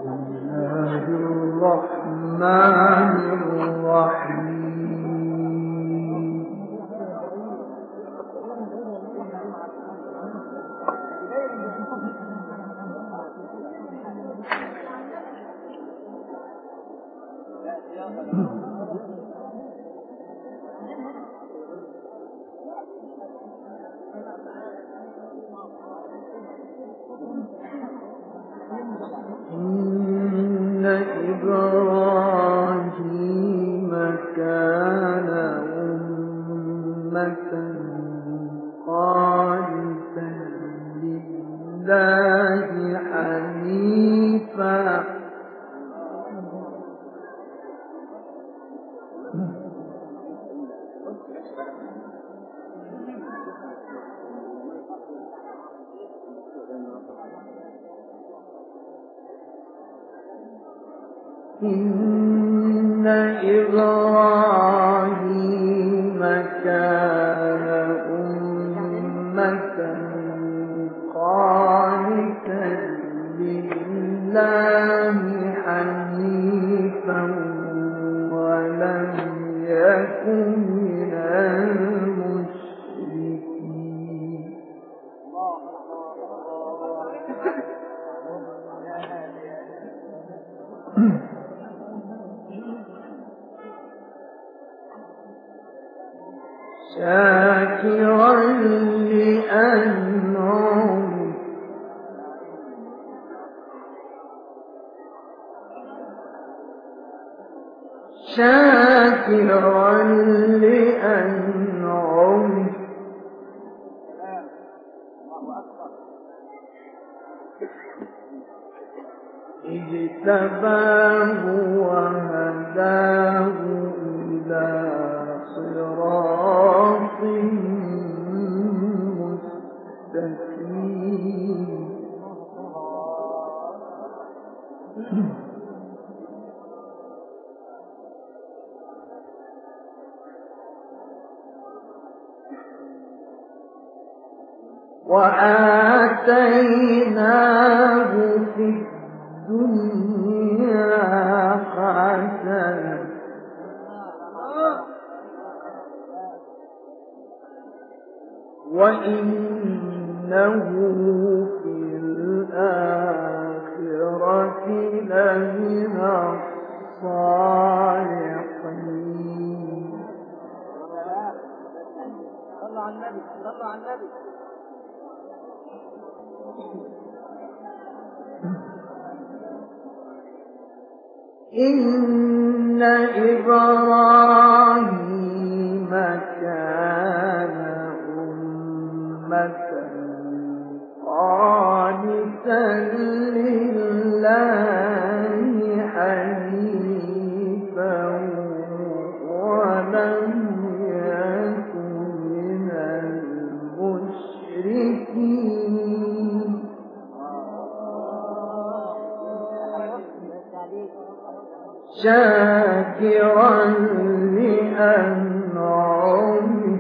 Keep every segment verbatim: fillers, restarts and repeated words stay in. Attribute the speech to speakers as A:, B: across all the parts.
A: الله الرحمن الرحيم إن إبراهيم كان أمة قانتا لله حنيفا إن إبراهيم كان أمة قانتا لله حنيفا ولم يكن من المشركين شاكرا لأنعمه شاكرا لأنعمه اجتباه وهداه إلى صراط مستقيم وآتيناه في الدنيا حسنة وإنه في الآخرة لمن الصالحين.
B: صلوا على النبي صلوا على النبي.
A: إن إبراهيم كان أمة قانتا لله حنيفا ولم يكن من المشركين. شاكرا لأنعمه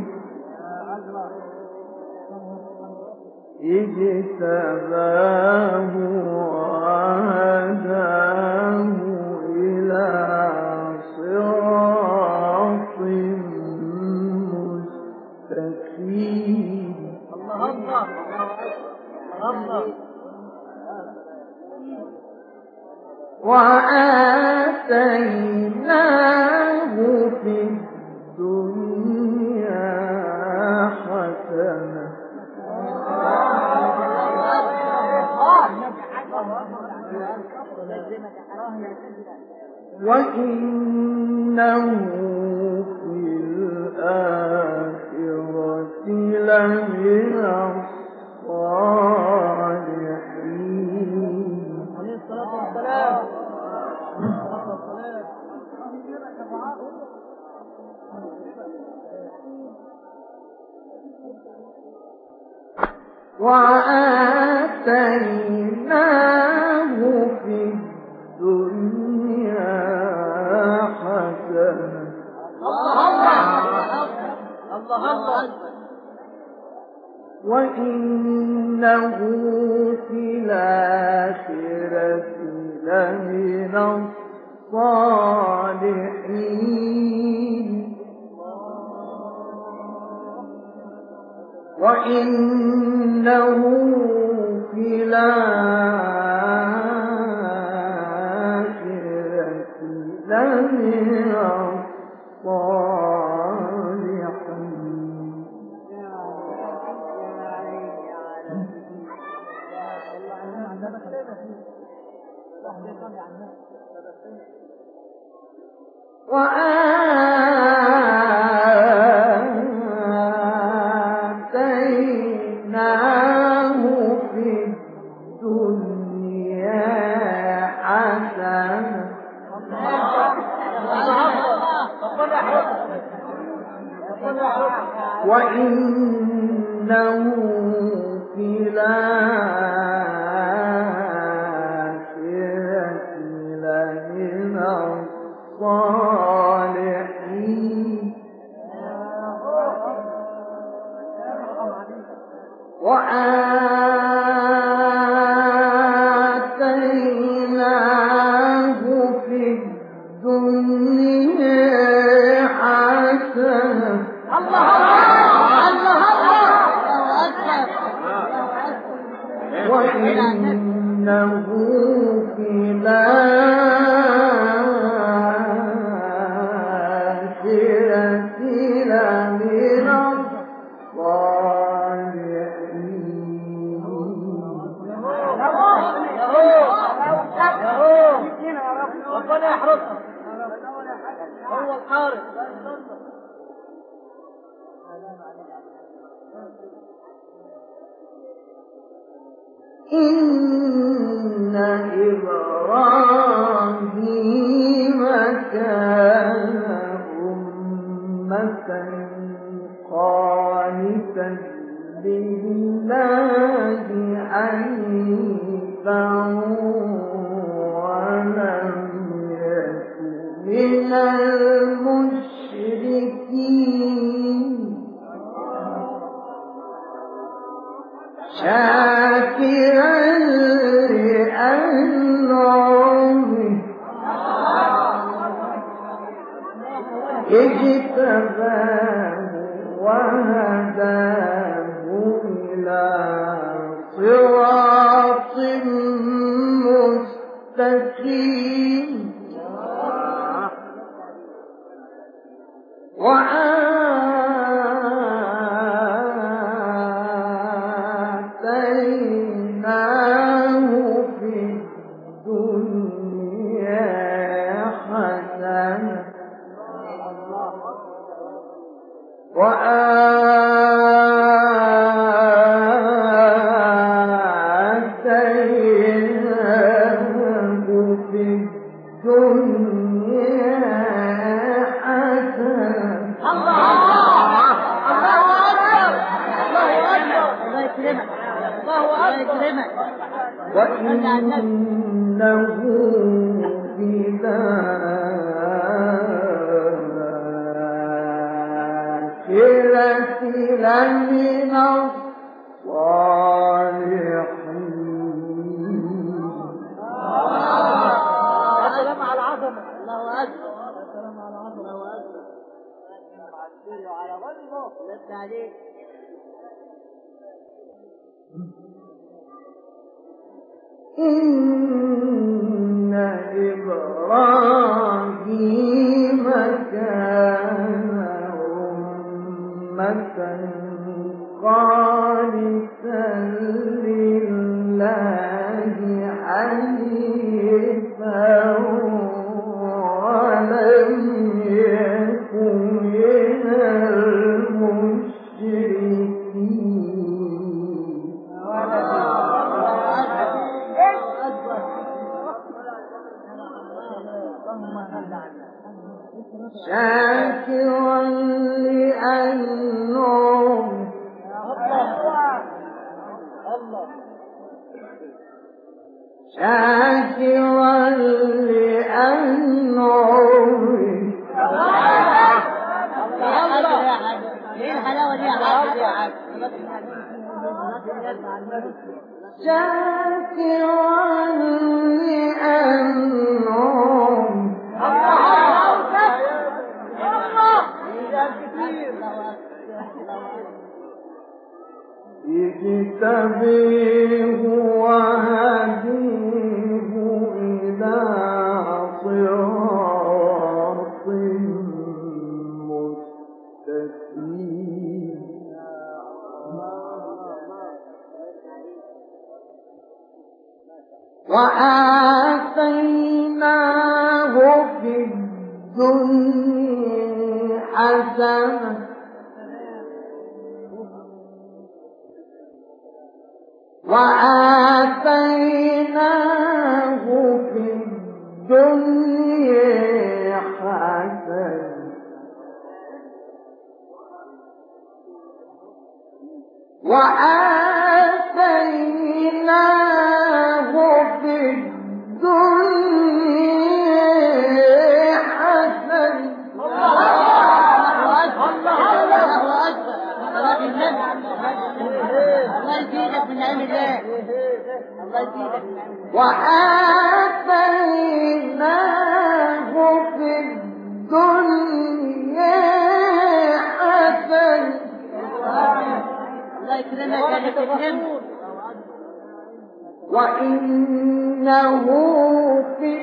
A: اجتباه وهداه إلى صراط مستقيم.
B: الله الله الله.
A: وآتيناه في الدنيا حسنة وإنه في الآخرة لمن الصالحين.
B: عليه الصلاة والسلام.
A: وآتيناه في الدنيا حسنة
B: الله الله.
A: وإنه في الآخرة لمن الصالحين وإنه في الآخرة لمن الصالحين وآتيناه في الدنيا حسنة وإنه في الآخرة لمن الصالحين وآتيناه في الدنيا حسنة وإنه في الآخرة لمن الصالحين
B: ربنا يحرسه هو الحارس
A: إن إبراهيم كان أمة قانتا لله حنيفا ولم يكن من المشركين شاكرا لأنعمه اجتباه وهداه إلى صراط مستقيم وآتيناه في الدنيا حسنة وآتيناه في الدنيا حسنة وإنه في الآخرة لمن الصالحين
B: السلام على العظمة الله أكبر السلام على العظمة الله أكبر على وجهه لسه عليك
A: إن إبراهيم كان أمة قانتا لله حنيفا ولم يكن من المشركين شاكرا لأنعمه شاكرا لأنعمه
B: ايه الحلاوة دي يا حاج
A: شاكرا لأنعمه وآتيناه في الدنيا حسنة وآتيناه في الدنيا حسنة وآتيناه في الدنيا حسنة.
B: الله يزيدك من نعم الله. الله يزيدك من نعم الله.
A: وآتيناه في الدنيا حسنة.
B: الله يكرمك يا تكرمك.
A: وإنه في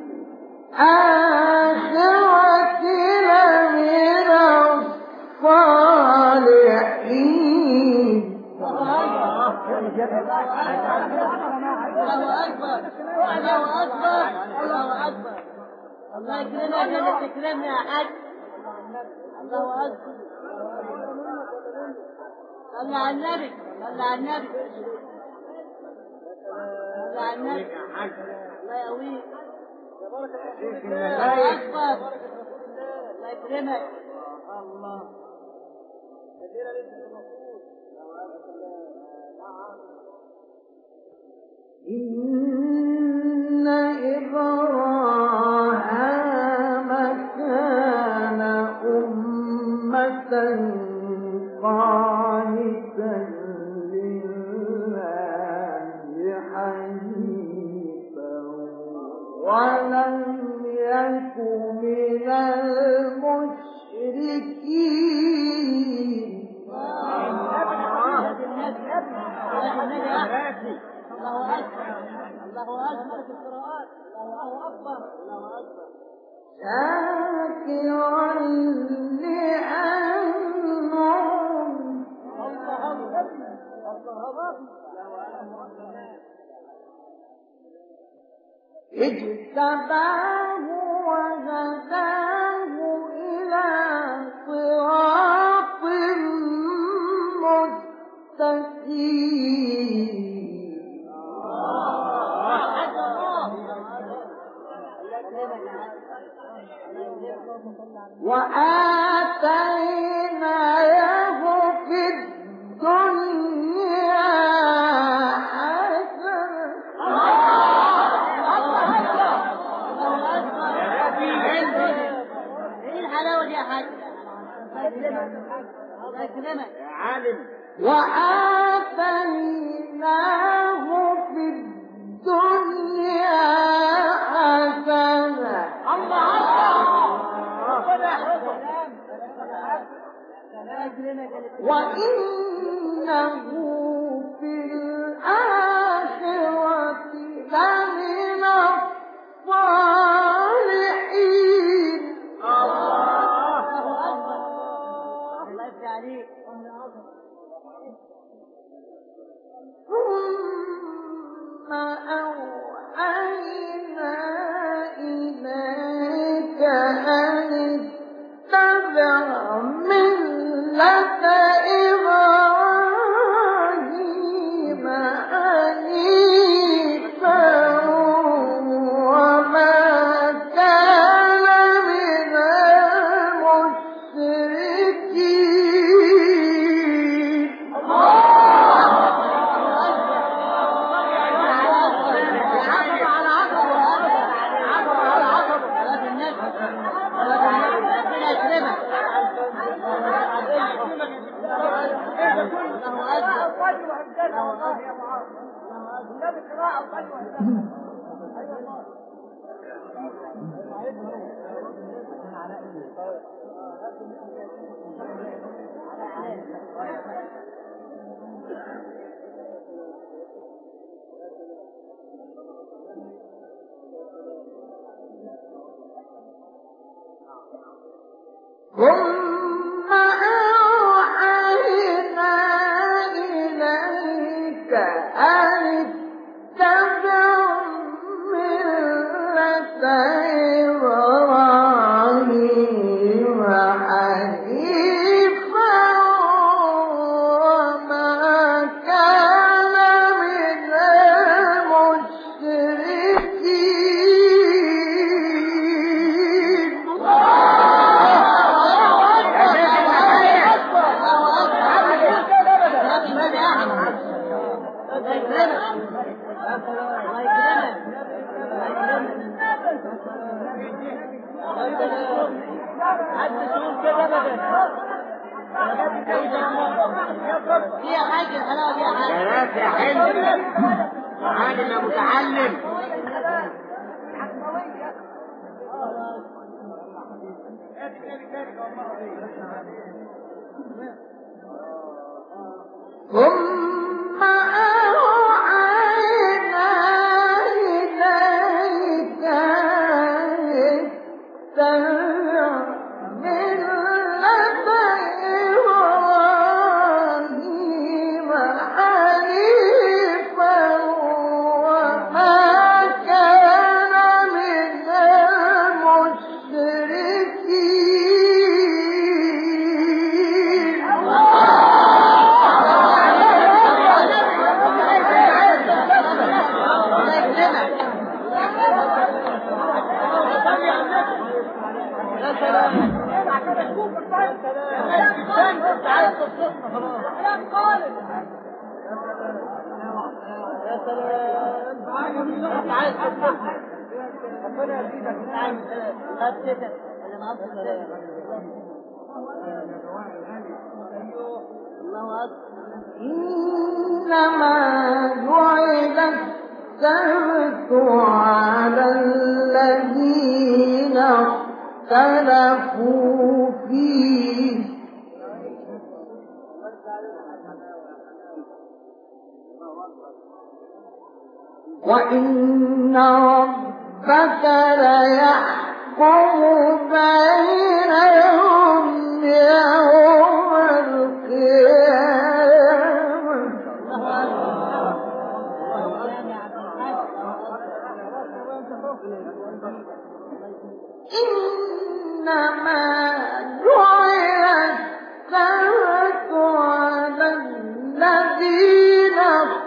A: الآخرة لمن الصالحين.
B: الله أكبر الله أكبر الله أكبر. الله يكرمك يا تكرمني يا حاج. الله أكبر. صلى على النبي صلى على النبي صلى على النبي. الله يقويك. الله أكبر. الله يكرمك. الله
A: إن إبراهيم كان أمة قانتا لله حنيفا ولم يك من المشركين.
B: الله أكبر الله أكبر في القراءات. الله أكبر الله أكبر.
A: شاكرا لأنعم اجتباه وهداه إلى صراط مستقيم. وآتيناه في الدنيا حسنة
B: ايه الحلاوة دي يا حاج؟ الله يكرمك يا عالم.
A: وآتيناه في الدنيا حسنة.
B: الله
A: وإنه في الآخرة لمن الصالحين.
B: الله أكبر. الله يفتح عليك.
A: ثم أوحينا إليك أن اتبع ملة إبراهيم حنيفا وما كان من المشركين. ثم أوحينا إليك أن اتبع ملة إبراهيم حنيفا وما كان من المشركين.
B: يا حاج الحلاوه يا حاج
C: يا ناس يا حلو عادل يا متعلم.
A: ثم أوحينا إليك اتبع ملة إبراهيم حنيفا وما كان من المشركين. إنما جعل السبت على الذين اختلفوا فيه وإن ربك ليحكم بينهم يوم القيامة. إنما جعل السبت على الذين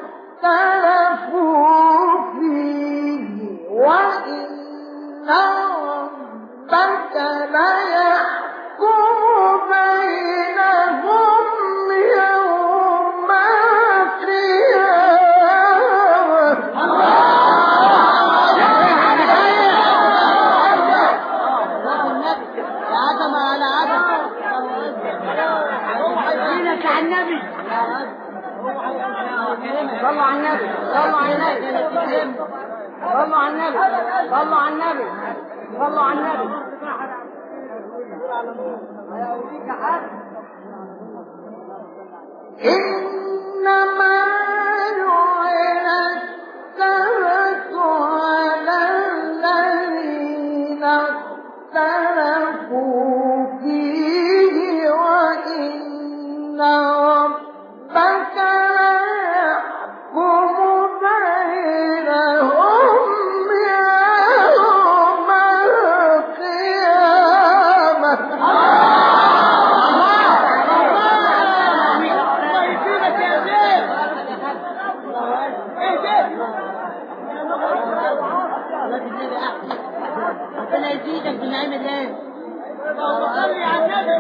A: اختلفوا فيه وإن ربك ليحكم بينهم يوم
B: النبي صلوا على النبي صلوا على النبي صلوا على النبي صلوا على النبي صلوا على النبي
A: إنما جعل السبت على الذين اختلفوا فيه وإن ربك ليحكم بينهم يوم
B: ربنا يزيدك بالنعيم الله.
C: صلي على النبي.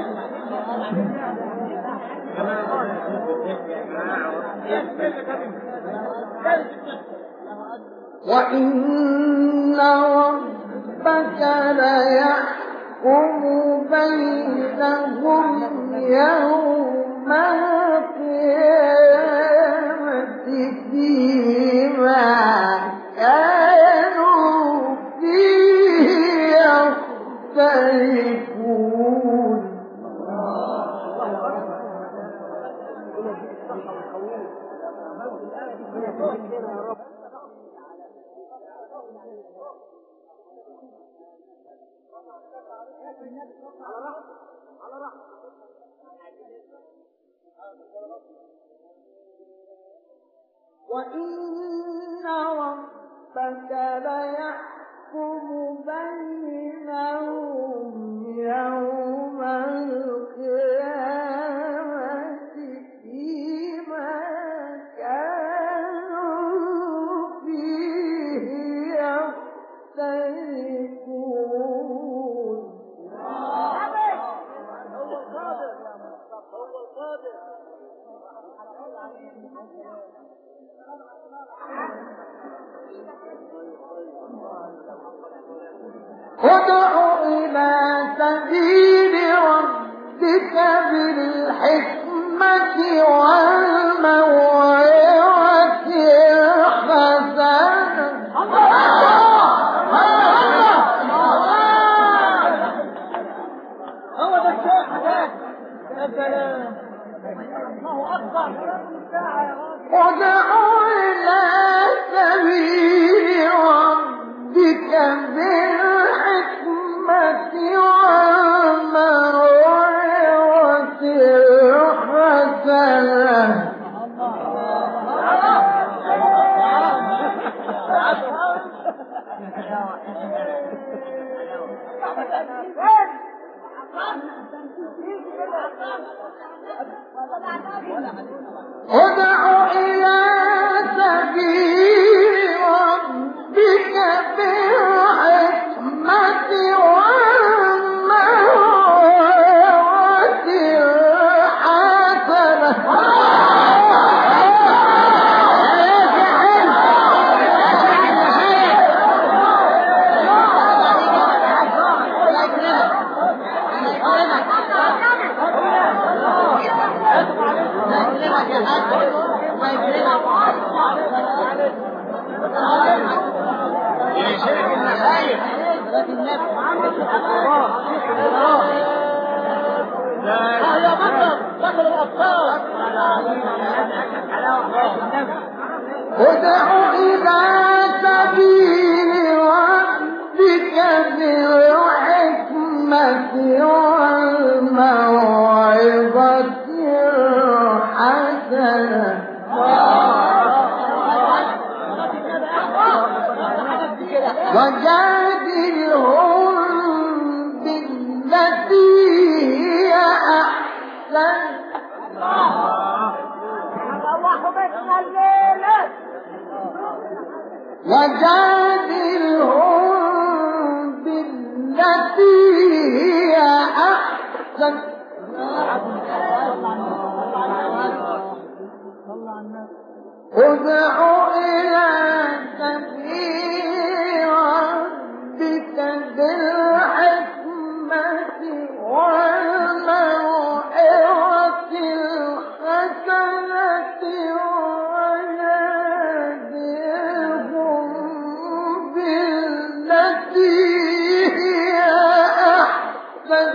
A: وإن ربك ليحكم بينهم يوم القيامة فيما كانوا فيه يختلفون. وإن ربك ليحكم بينهم يوم القيامة فيما كانوا فيه يختلفون.
B: هو القادر هو القادر.
A: ادع إلى سبيل ربك بالحكمة والموعظة الحسنة.
B: هو ده الشيخ ده. يا سلام. الله أكبر.
A: ادع إلى سبيل ربك بالحكمة والموعظة الحسنة. ادع إلى سبيل ربك بالحكمة والموعظة
C: يا شيخ المشايخ
B: يا بطل بطل الأبطال.
A: ادع إلى سبيل ربك بالحكمة والموعظة الحسنة. وجادلهم بالتي هي أحسن. وجادلهم بالتي هي أحسن. ادع إلى سبيل ربك بالحكمة والموعظة الحسنة وجادلهم بالتي هي أحسن.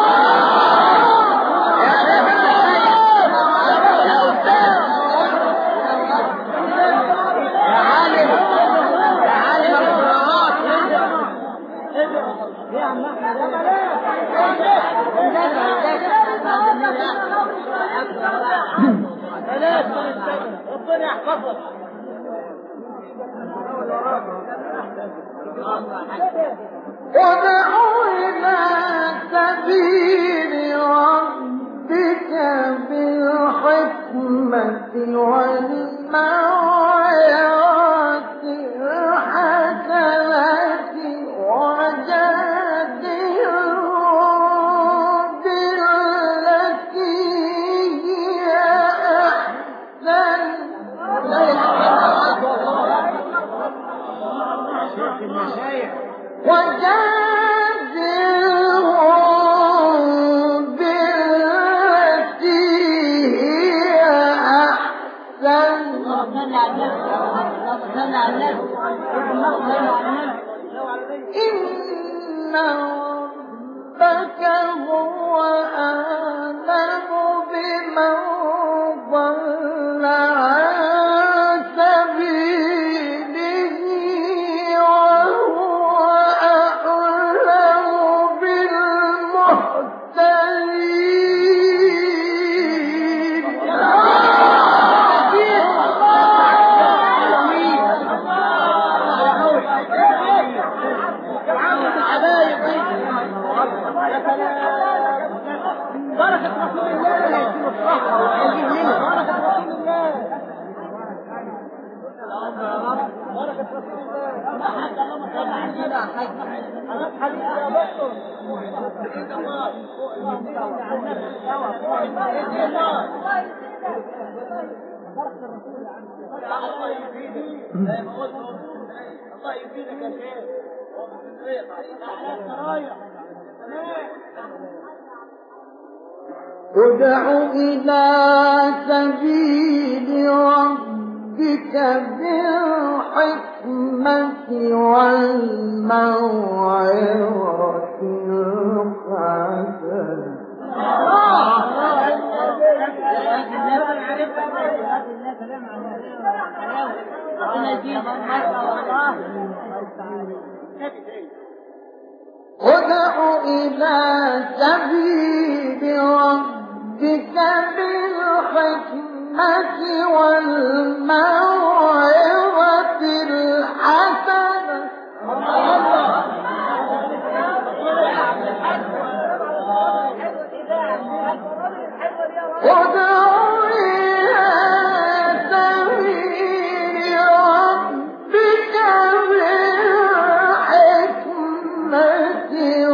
B: ربنا يحفظك.
A: ادع إلى سبيل ربك بالحكمة والموعظة الحسنة وجادلهم بالتي هي أحسن.
C: شيخ المشايخ
A: وجادلهم بالتي هي أحسن. إن ربك هو أعلم بمن ضل عن سبيله وهو أعلم بالمهتدين.
B: سلام بركة رسول الله بركة رسول الله بركة رسول الله حاج اللهم صل على حاج حبيبي يا دكتور الله يفيدك زي ما قلت الله يفيدك يا شيخ هو بالطريق على السرايا
A: ادع إلى سبيل ربك بالحكمة والموعظة الحسنة ادع إلى سبيل ربك بالحكمة والموعظة الحسنة ادع إلى سبيل ربك بالحكمة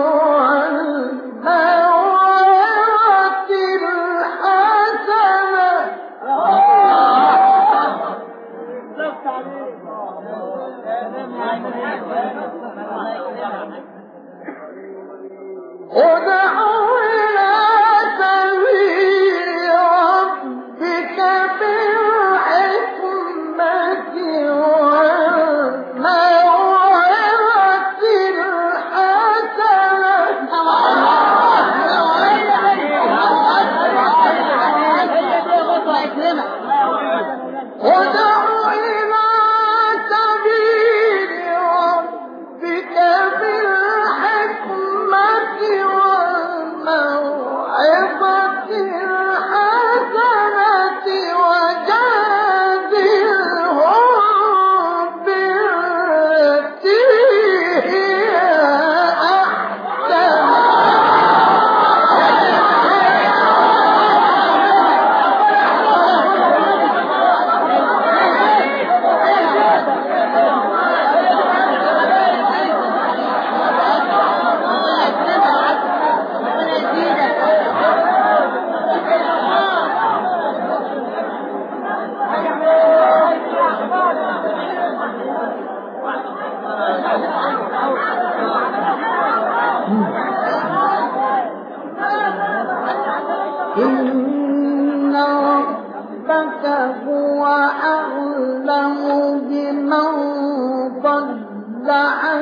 A: والموعظة الحسنة ادع إلى سبيل ربك بالحكمة والموعظة الحسنة ادع إلى سبيل ربك بالحكمة والموعظة الحسنة وجادلهم بالتي هي أحسن إن ربك هو أعلم بمن ضل عن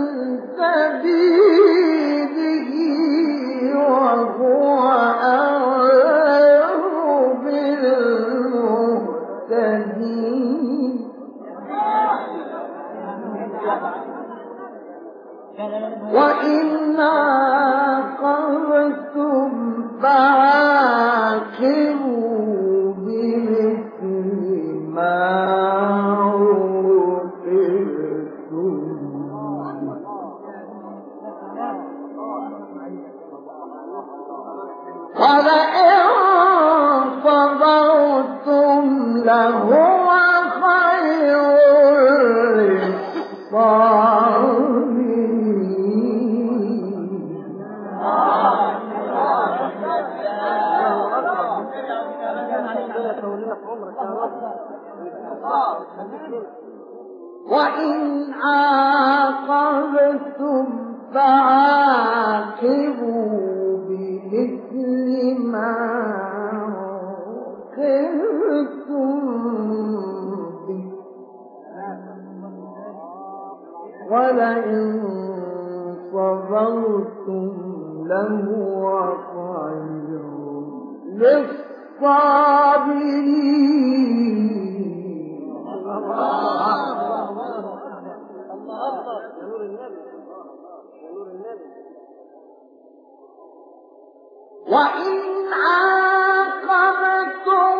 A: سبيله وهو أعلم بالمهتدين وإن عاقبتم فعاقبوا بمثل ما عوقبتم ولئن صبرتم لهو خير للصابرين وإن عاقبتم فعاقبوا بمثل ما عوقبتم به ولئن صبرتم لهو خير للصابرين وإن عاقبتم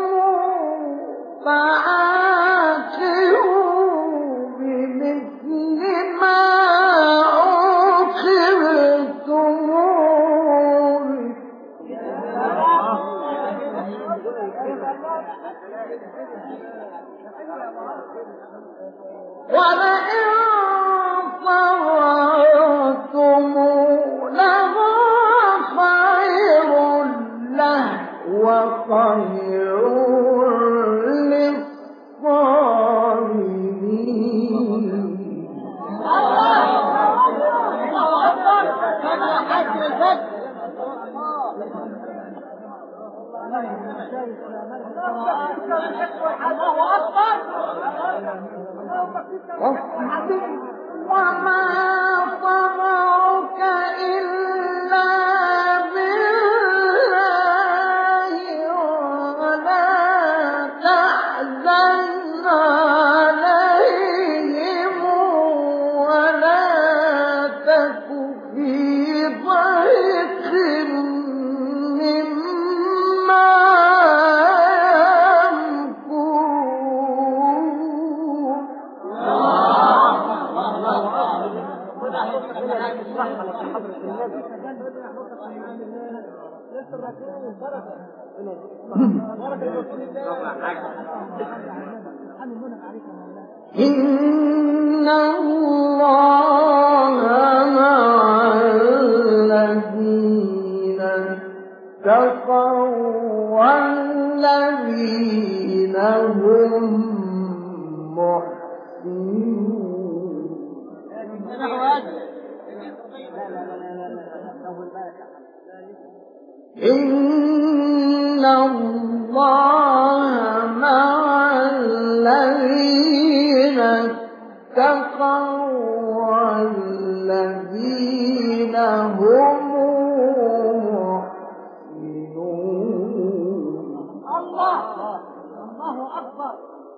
A: فعاقبوا بمثل ما عوقبتم واصبر وما صبرك إلا بالله ولا تحزن عليهم ولا تك في ضيق مما إن الله مع الذين اتقوا والذين هم محسنون. إن الله مع الذين اتقوا والذين هم محسنون.
B: الله الله أكبر.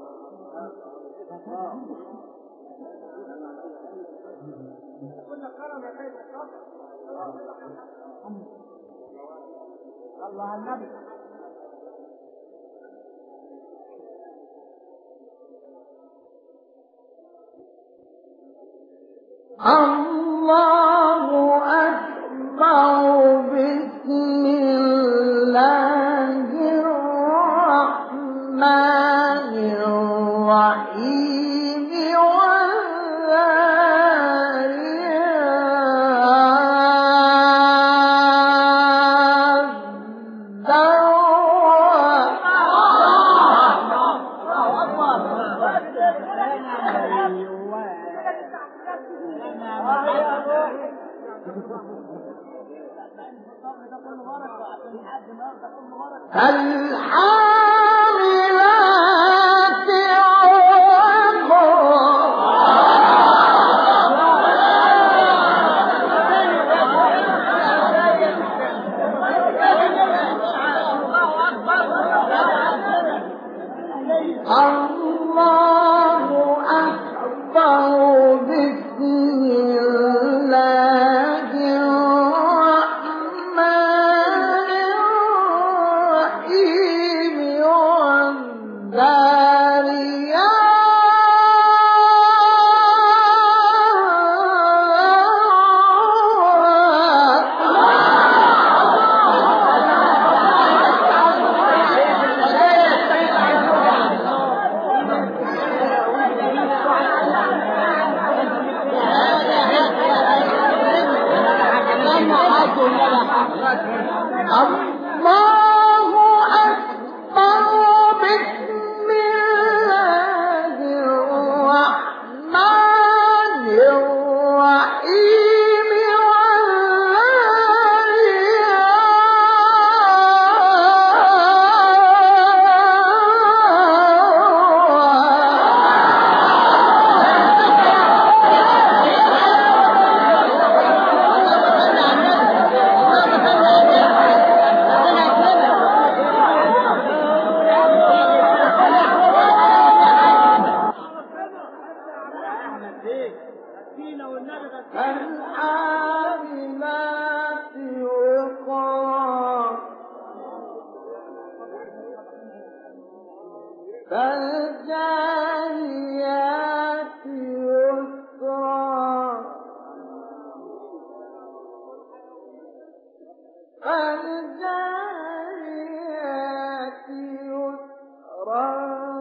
B: الله النبي
A: الله أكبر. بسم الله الرحمن الرحيم. فالحاملات الله أكبر. بسم الله الرحمن الرحيم. الله أكبر. بسم الله الرحمن الرحيم. فالحاملات وقرا فالجاريات يسرا فالجاريات يسرا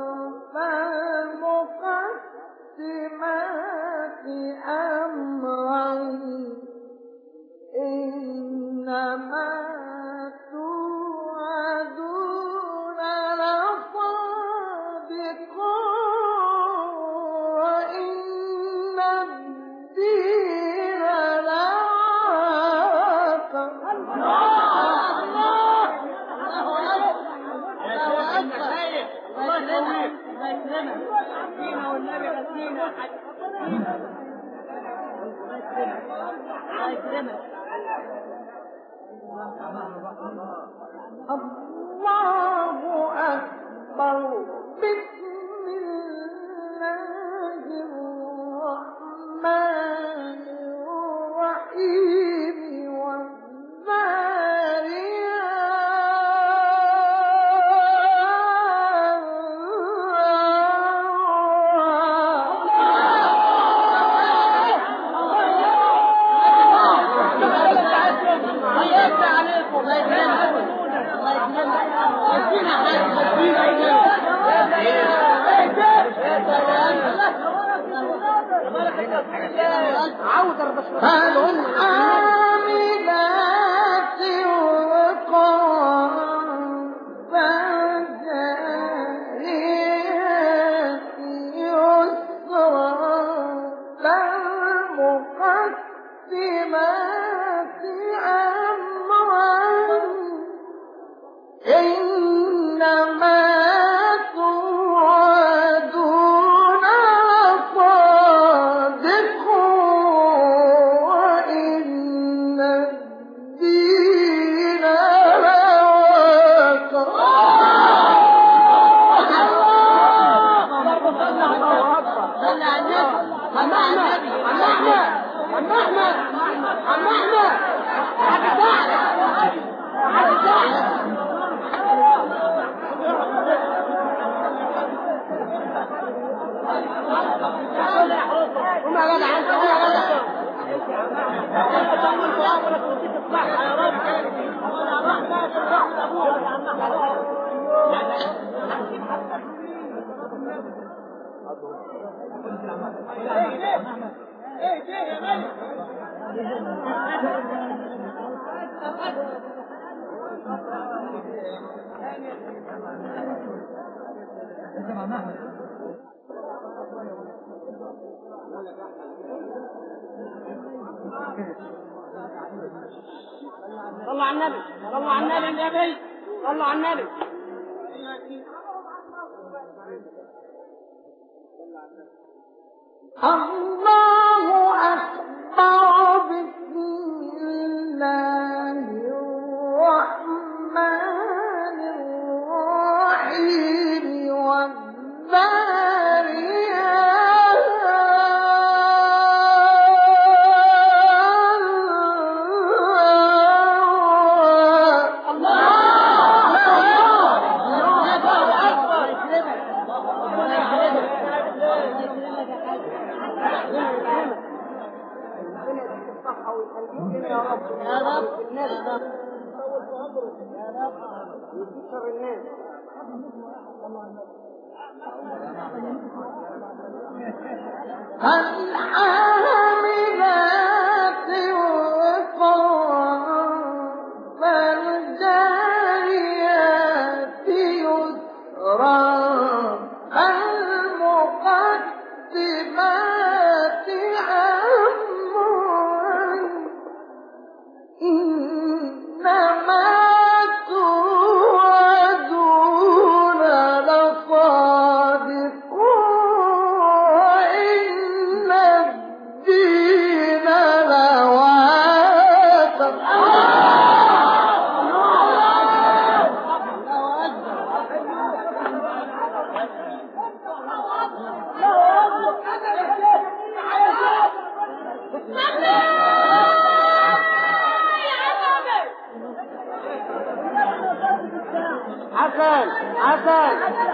A: فالمقسمات أمرا إنما توعدون لصادق وإن الدين لواقع. الله أكبر. بسم الله الرحمن الرحيم. فالحاملات وقرا فالجاريات يسرا فالمقسمات أمرا إنما توعدون لصادق وإن الدين لواقع.
B: صلوا على النبي، صلوا على النبي النبي، صلوا على النبي.
A: الله أكبر. بسم الله الرحمن الرحيم.
B: يا رب يا رب الناس يا رب يكسر الناس.
A: فالحاملات وقرا فالجاريات يسرا فالمقسمات أمرا إنما توعدون لصادق وإن الدين لواقع.
B: حسن حسن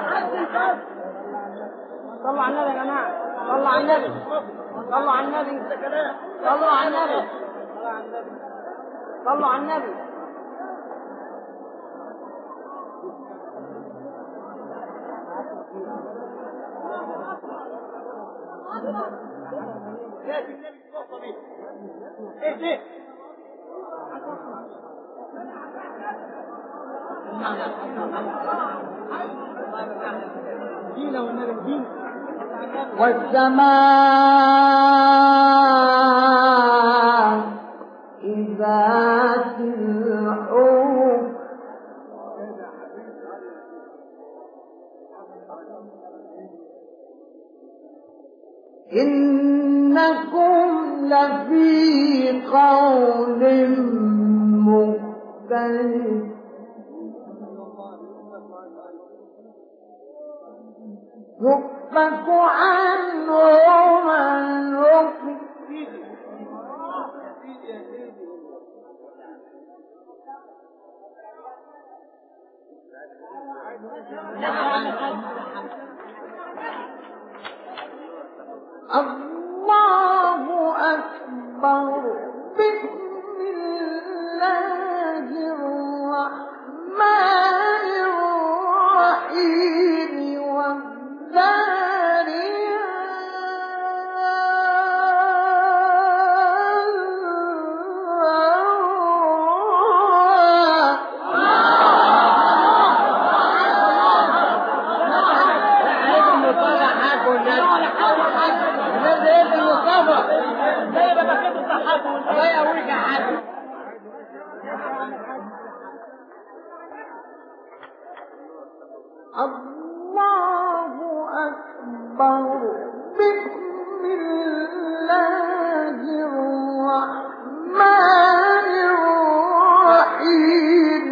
B: صلوا على النبي يا جماعة، صلوا على النبي، صلوا على النبي، صلوا على النبي، صلوا على النبي. ايه
A: والسماء ذات الحبك لفي قول مختلف يؤفك عنه من أفك الله أكبر بسم الله الرحمن الرحيم الله أكبر بسم الله الرحمن الرحيم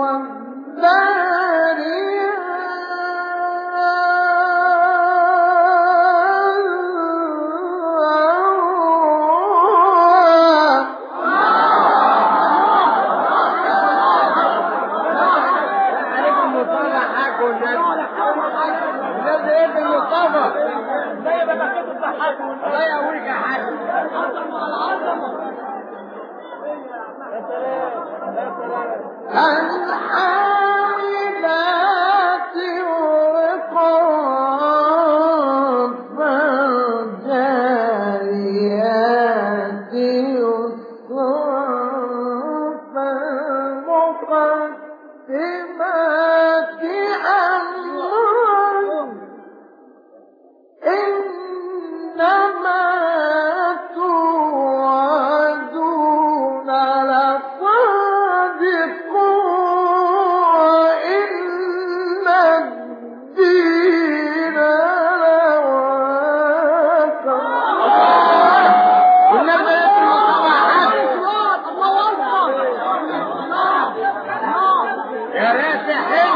A: الحاملات وقرا فالجاريات يسرا فالمقسمات أمرا إنما توعدون لصادق وإن الدين لواقع.
C: يا راسي حلو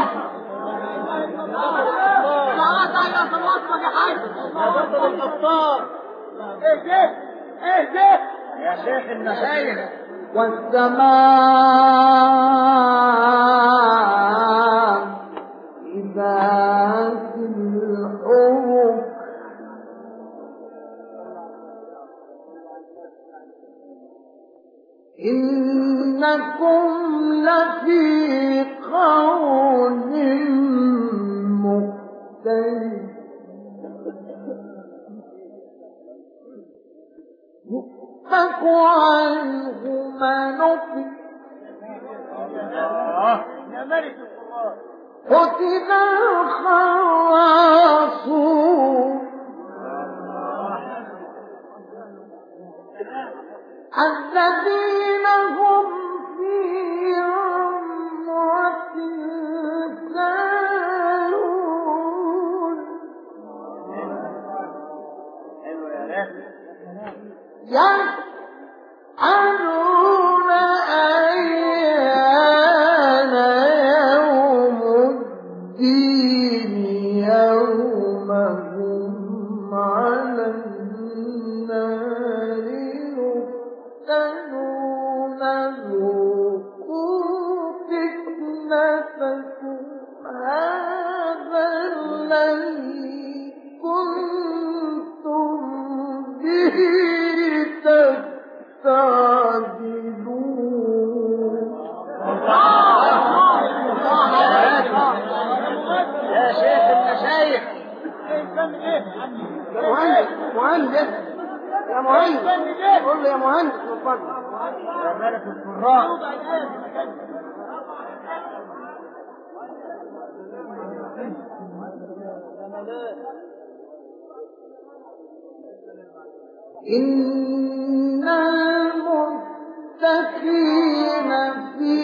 C: يا شيخ المشايخ.
A: والسماء ذات الحبك إنكم لفي قول مختلف يؤفك عنه من أفك قتل الخراصون الذين هم في غمرة ساهون يسألون أيان يوم الدين يوم هم على النار يفتنون ذوقوا فتنتكم هذا الذي كنتم به تستعجلون.
C: يا شيخ المشايخ.
B: مهندس مهندس يا مهندس قول له يا مهندس اتفضل.
C: يا ملك القراء.
A: إن المتقين في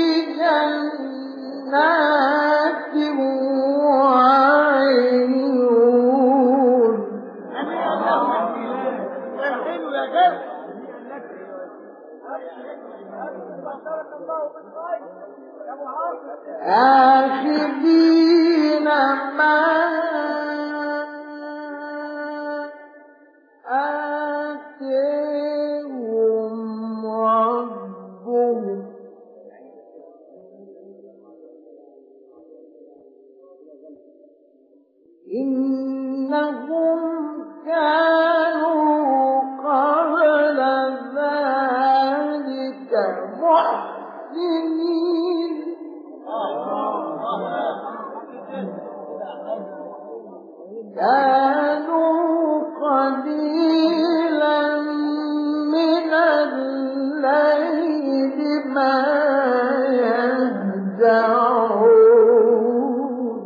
A: جنات وعيون آخذين ما آتاهم ربهم إنهم كانوا قبل ذلك محسنين كانوا قليلا من الليل ما يهجعون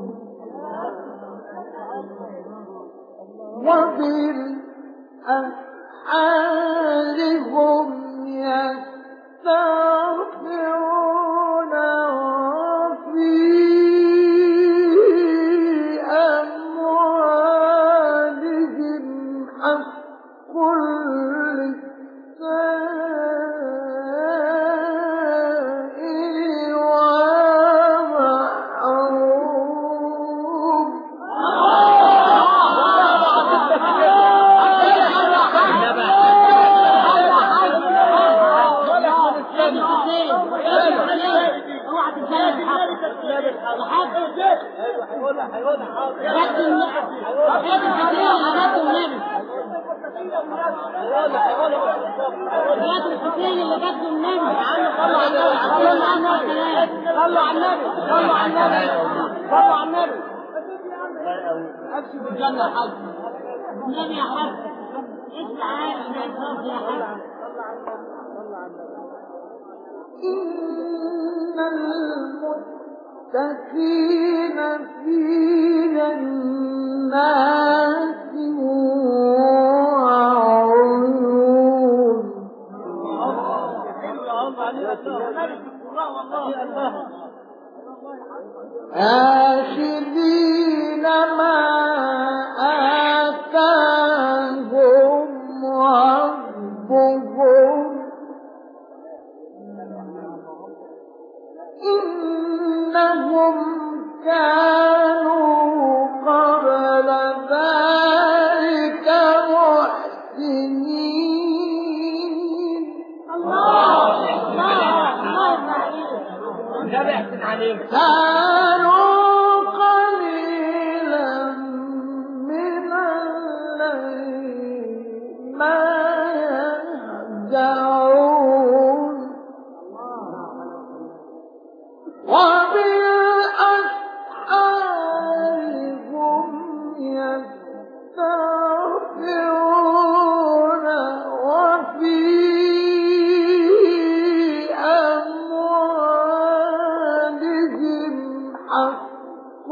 A: وبالأسحار هم يستغفرون وفي أموالهم حق للسائل والمحروم
B: صلوا على النبي صلوا على النبي صلوا على النبي ابشر بالجنه يا حاج النبي يا حاج انت عارف يا حاج
A: إن المتقين في جنات وعيون آخذين ما آتاهم ربهم إنهم كانوا قبل ذلك محسنين
B: الله الله يحسن عليك
A: كانوا قليلا من الليل ما يهجعون وبالأسحار هم يستغفرون وفي أموالهم حق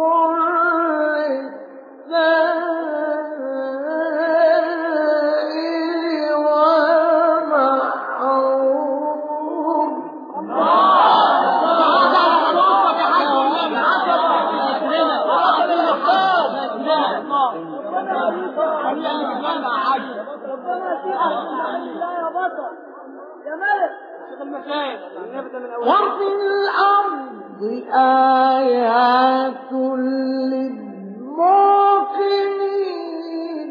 A: للسائل والمحروم وفي الأرض آيات للموقنين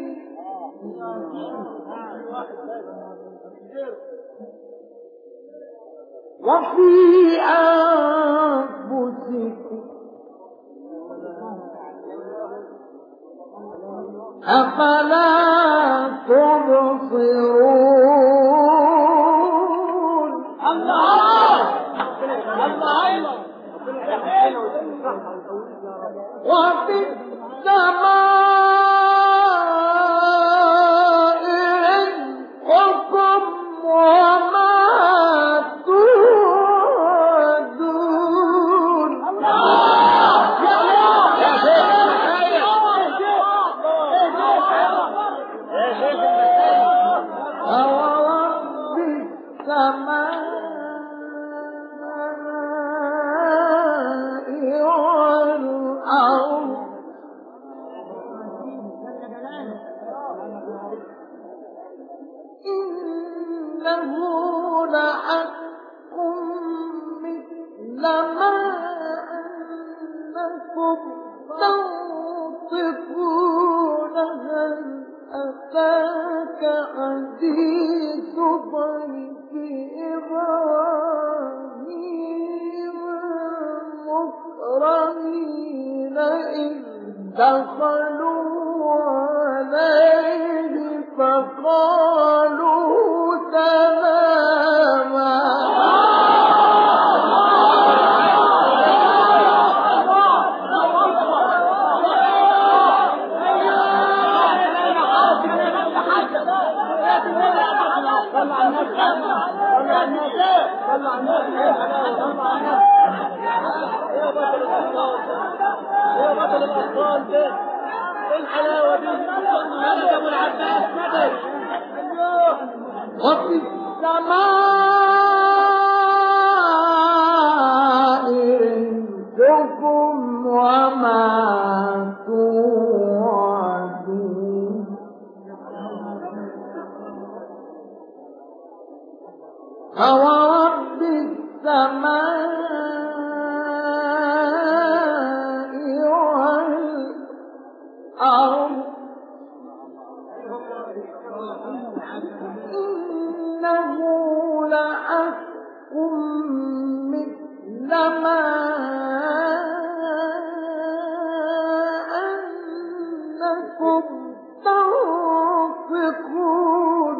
A: وفي أنفسكم أفلا تبصرون
B: الله الله
A: وفي السماء رزقكم وما توعدون فورب السماء والأرض إنه لحق السماء أنكم تنطقون هل أتاك حديث ضيف إبراهيم المكرمين إذ دخلوا عليه فقالوا سلاما
B: يا بطل الأطفال ده الحلاوة دي ملك أبو العباس مدد
A: وفي السماء رزقكم وما توعدون فورب السماء والأرض إنه لحق مثل ما أنكم تنطقون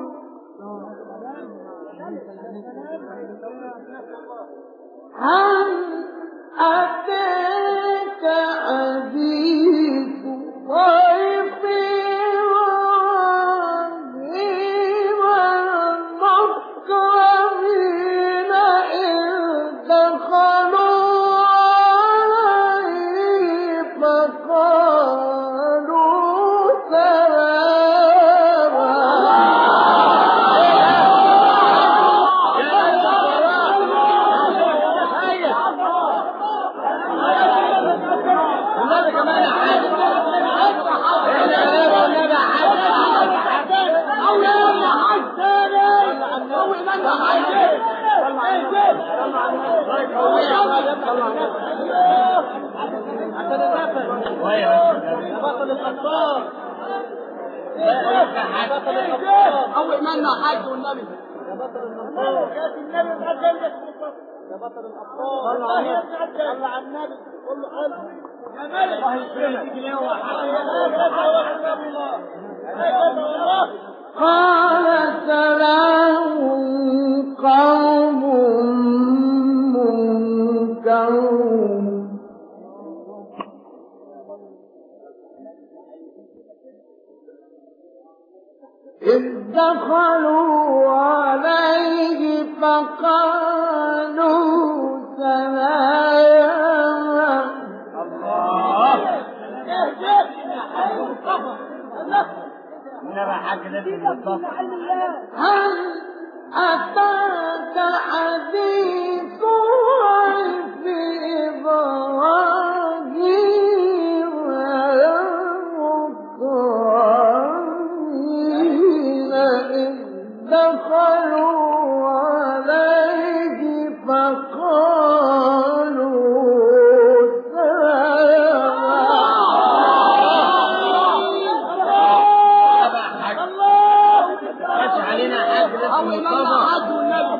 A: هل أتاك حديث ضيف إبراهيم المكرمين إذ دخلوا عليه فقالوا سلاما
B: بطل الأطفال بطل الأطفال
C: أول منا حاج والنبي
B: يا بطل الأطفال يا النبي مقدم لك يا بطل الأطفال الله يسعدك صلى على النبي قل له حلو يا ملك الله يكرمك يا الله
A: قال سلام قوم منكرون إذ دخلوا عليه فقالوا سلاما
B: الله إنما حاج نبي المصطفى
A: هل أتاك حديث ضيف إبراهيم المكرمين إذ دخلوا عليه فقالوا
B: علينا حاج
C: أول منا حاج والنبي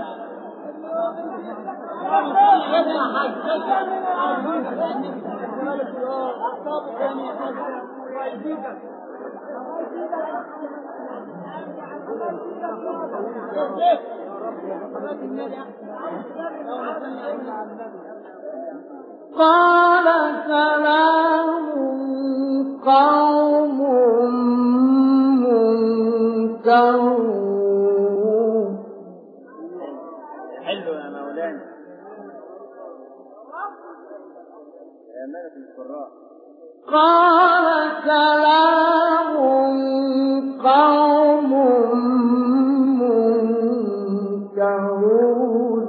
A: قال سلام قوم منكرون
B: حلو يا مولانا يا ملك القراء
A: قال سلام قوم منكرون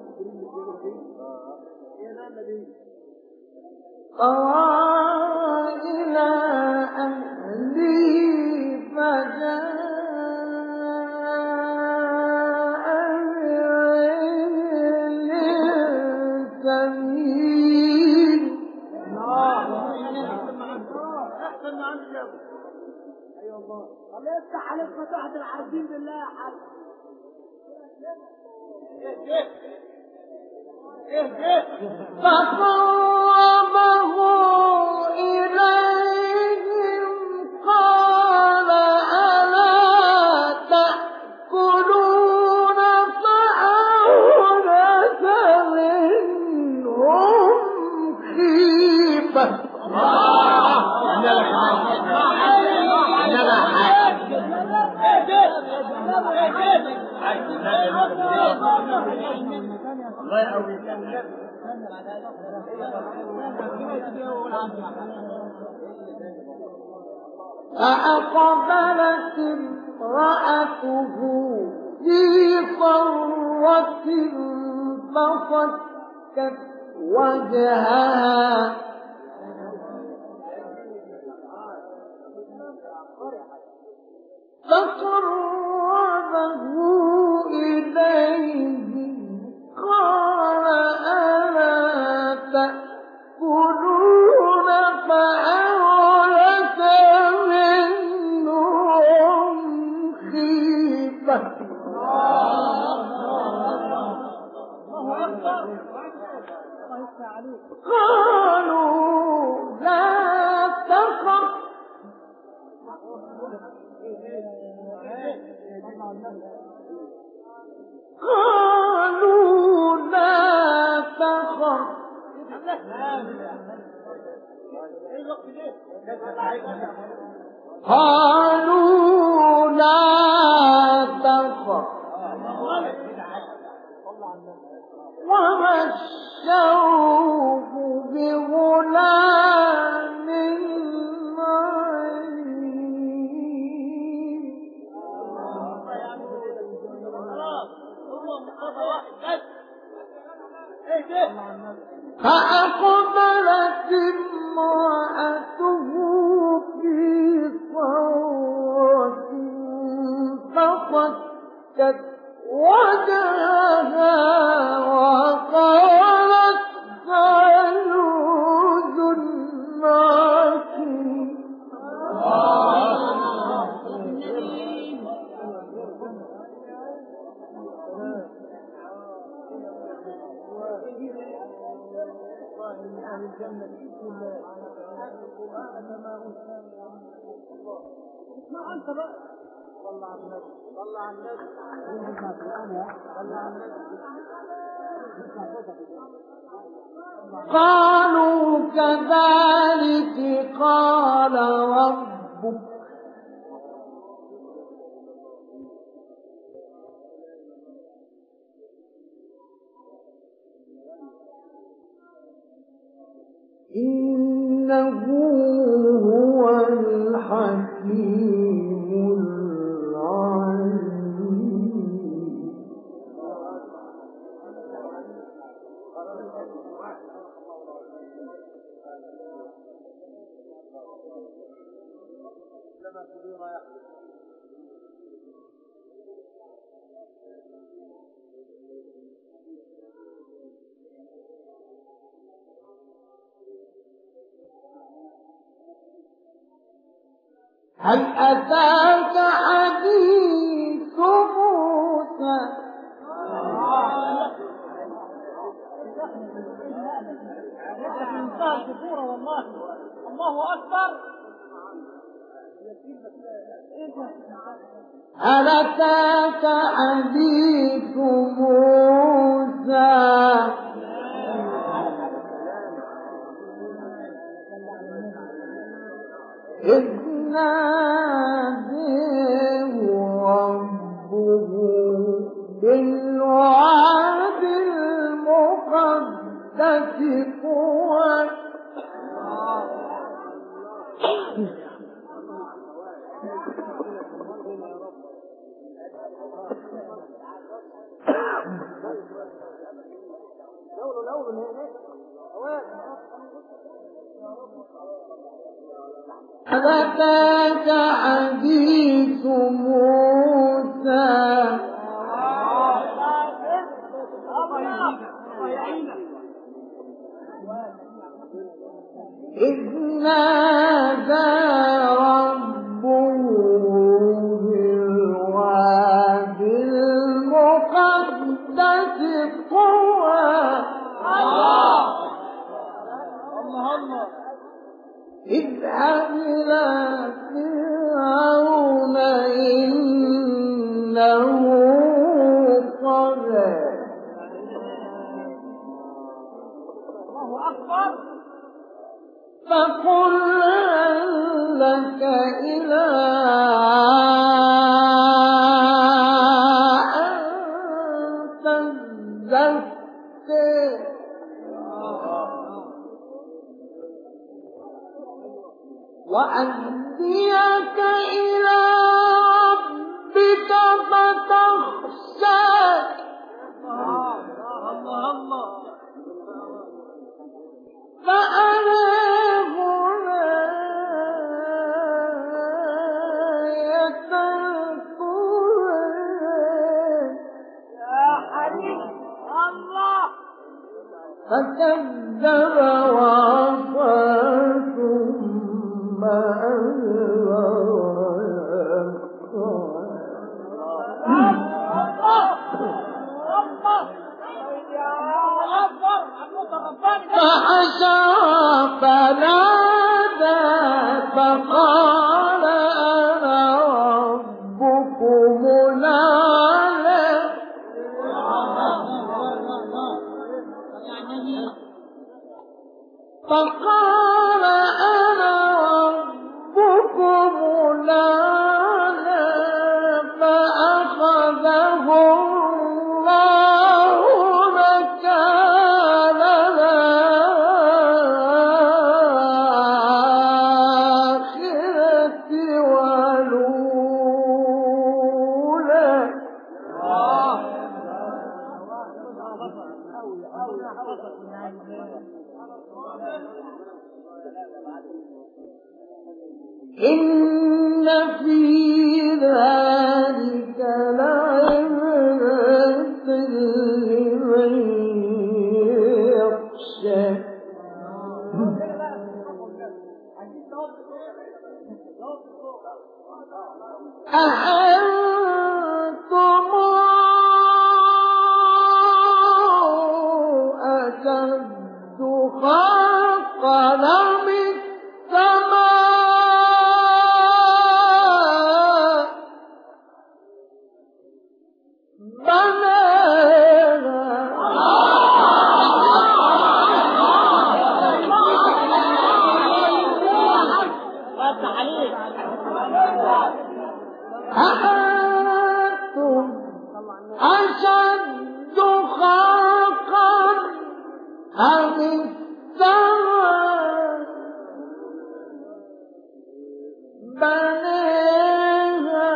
A: طوى إلى أهلي فجاء بعجل
B: الله يفتح عليك فتحت العزيز بالله يا حاج.
A: فقربه إليهم قال ألا تأكلون فأوجس منهم خيفة فأقبلت امرأته في صرة فصكت وجهها فقربه إليهم قال ألا تأكلون فأوجس منهم خيفة قالوا لا تخف قالوا لا تخف قالوا لا تخف وبشروه بغلام عليم فأقبلت امرأته في صرة فصكت وجهها وقالت عجوز عقيم
B: اسمع انت بقى. صلى على النبي صلى على النبي صلى على النبي.
A: قالوا كذلك قال ربك إنه هو الحكيم العليم. هل أتاك حديث موسى
B: والله الله أكبر.
A: هل أتاك حديث موسى إذ ناديه ربه بالوعد المقدس طوى هل أتاك حديث موسى إذ نادى ربه قوى اذهب إلى فرعون إنه طغى فقل هل لك إلى أن تزكي وأهديك إلى ربك فتخشى فأنا غناية القرآن فكذب وعصى ثم أدبر فحشر فنادى فقال أنا ربكم الأعلى فقال أنا ربكم الأعلى فأخذه الله مكان الآخرة والأولى إن في ذلك لعبرة لمن يخشى أأنتم أشد خلقا أم السماء أأنتم أشد خلقا أم السماء بناها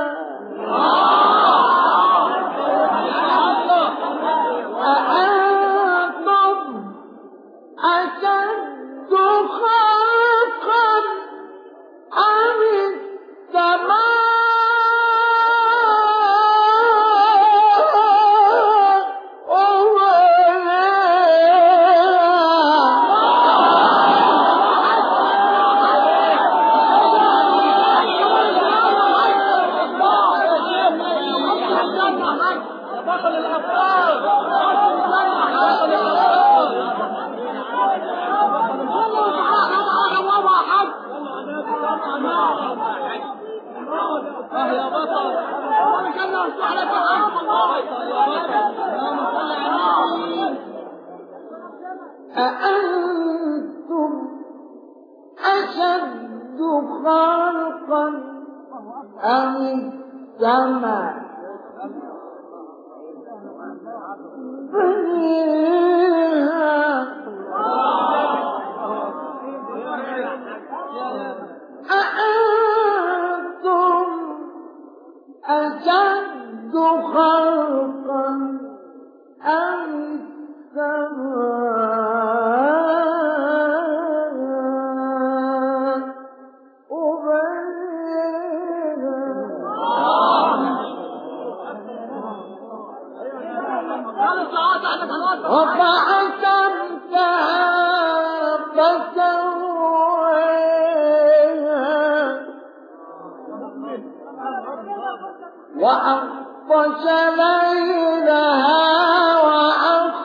A: أأنتم أشد خلقا أم السماء أأنتم أشد خلقا أم السماء بنيها أأنتم أشد خلقا أم السماء وفعتمتها فسواها وأغطش ليلها وأخرج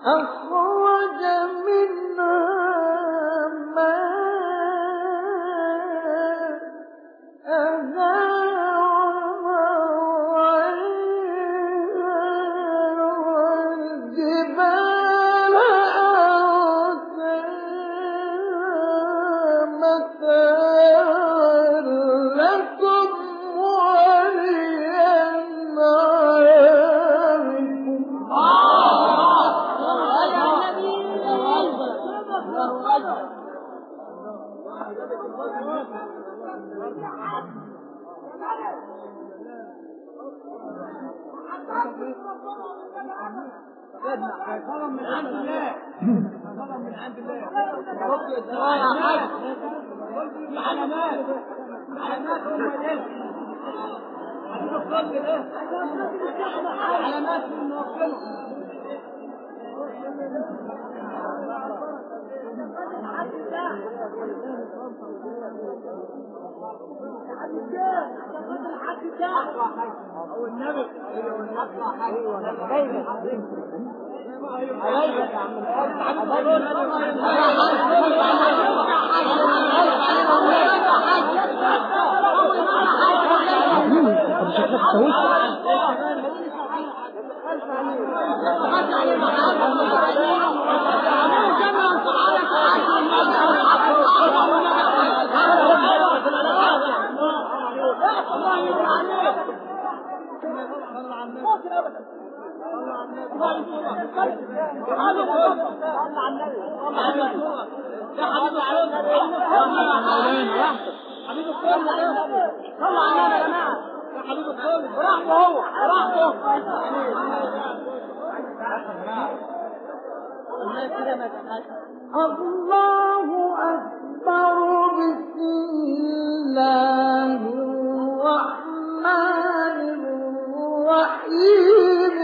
A: أخرج منها
B: غضب من عند الله، غضب من عند الله. علامات علامات هم ايه؟ علامات الموكله. او النبي اطلع حاجه عليك يا عم
A: الله أكبر. بسم الله الرحمن الرحيم.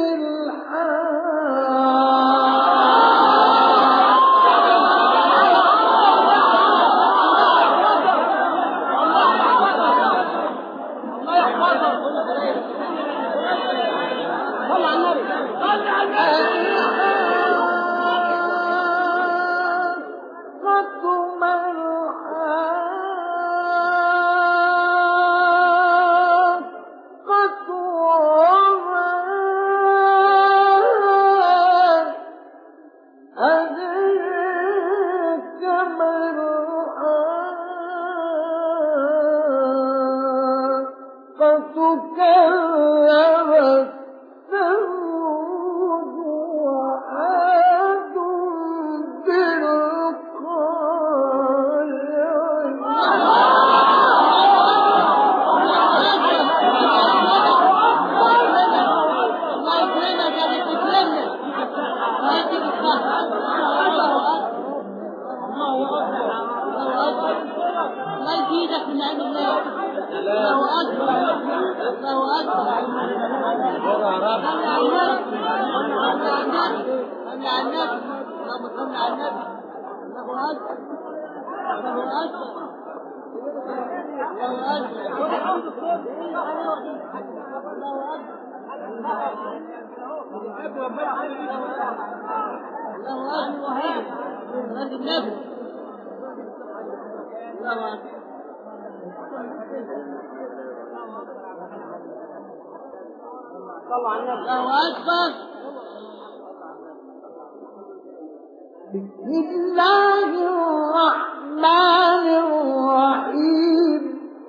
A: بسم الله الرحمن الرحيم.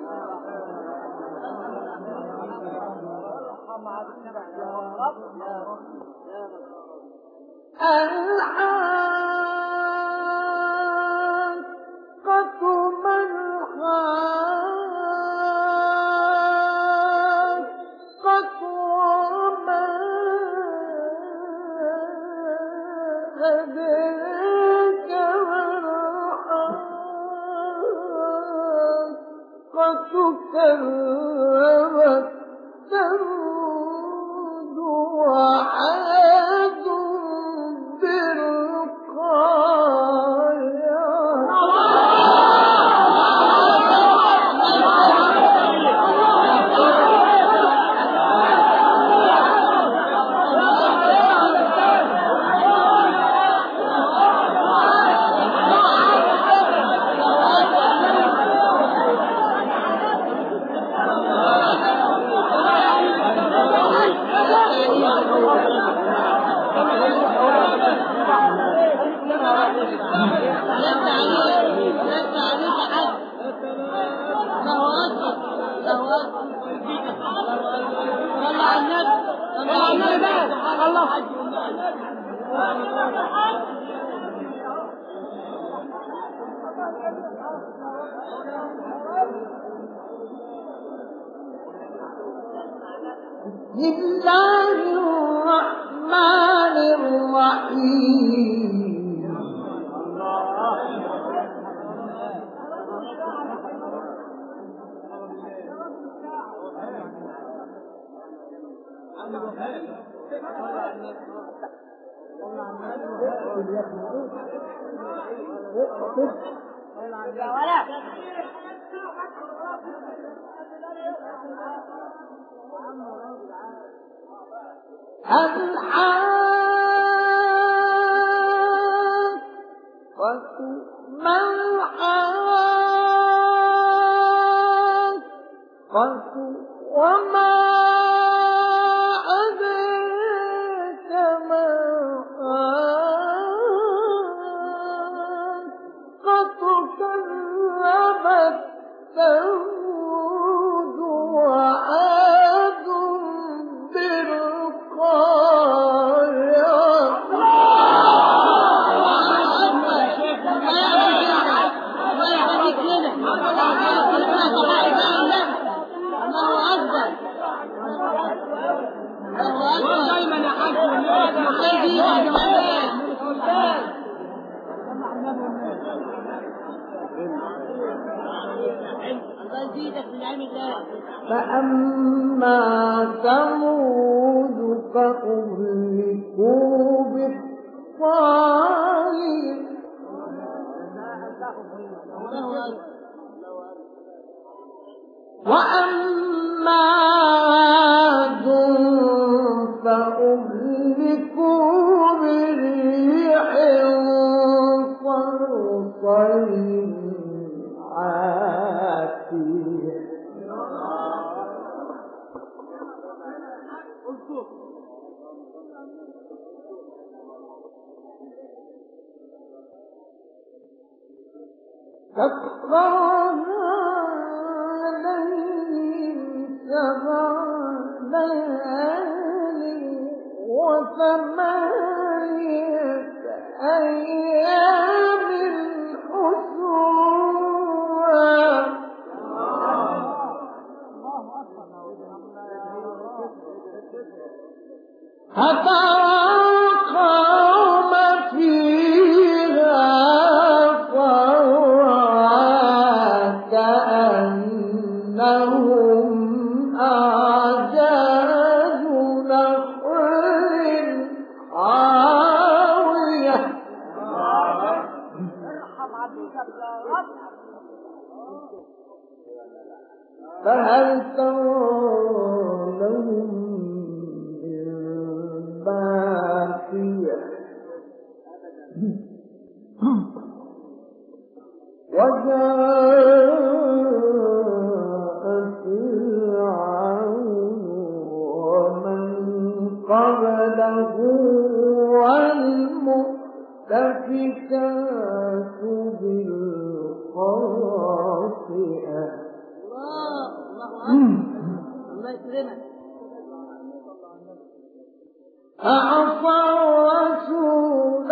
A: الحاقة ما الحاقة وما أدراك ما الحاقة. كذبت ثمود وعاد بالقارعة. بسم الله الرحمن الرحيم الحاقة ما الحاقة وما أدراك ما الحاقة كذبت ثمود وعاد فأما ثمود فأهلكوا بالطاغية وأما عاد فأهلكوا بريح صرصر عاتية سخرها عليهم سبع ليال وثمانية أيام حسوما فترى القوم فيها صرعى كأنهم أعجاز نخل خاوية فهل ترى لهم باقية وجاء فرعون ومن قبله والمؤتفكات بالخاطئة
C: الله يكرمك.
A: فعصوا رسول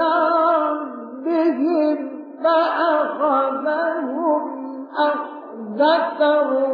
A: ربهم فأخذهم أخذة